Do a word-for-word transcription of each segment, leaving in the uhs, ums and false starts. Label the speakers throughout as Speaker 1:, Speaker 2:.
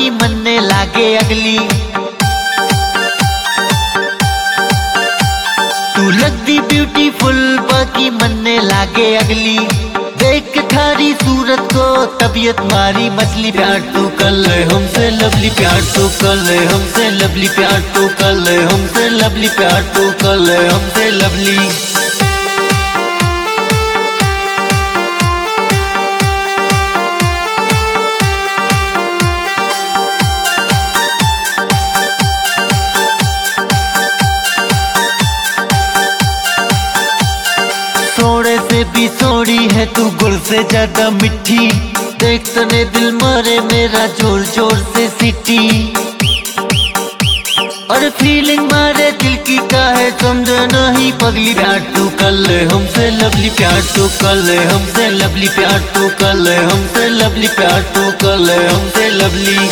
Speaker 1: बाकी मनने लागे अगली। तू लगती ब्यूटीफुल बाकी मनने लागे अगली। देख के थारी सूरत को तबीयत मारी मछली। प्यार तो कर ले हमसे लवली, प्यार तो कर ले हमसे लवली, प्यार तो कर ले हमसे लवली, प्यार तो कर ले हमसे लवली। सोड़े से भी सोड़ी है तू गुल से ज्यादा मिठी। देख तने दिल मारे मेरा जोर जोर से सीटी। और फीलिंग मारे दिल की का है समझे नहीं पगली। प्यार तू कर ले हमसे लवली, प्यार तू कर ले हमसे लवली, प्यार तू कर ले हमसे लवली, प्यार तू कर ले हमसे लवली।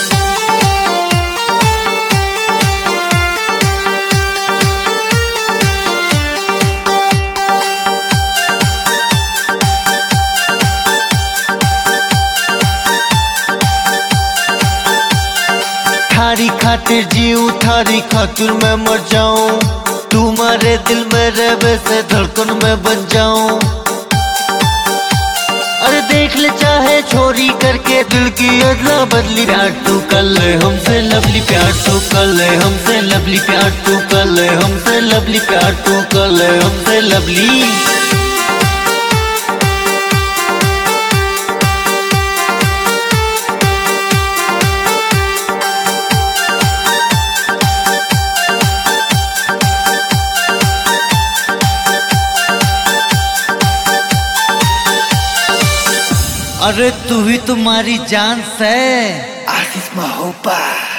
Speaker 1: थारी खातिर जीऊं थारी खातिर मैं मर जाऊं। तू मारे दिल में रह वैसे धड़कन में बन जाऊं। अरे देख ले चाहे छोरी करके दिल की अदला बदली। प्यार तू कर ले हमसे लवली, प्यार तू कर ले हमसे लवली, प्यार तू कर ले हमसे लवली, प्यार तू कर ले हमसे लवली। अरे तू ही तुम्हारी जान से
Speaker 2: आशीष महोबा।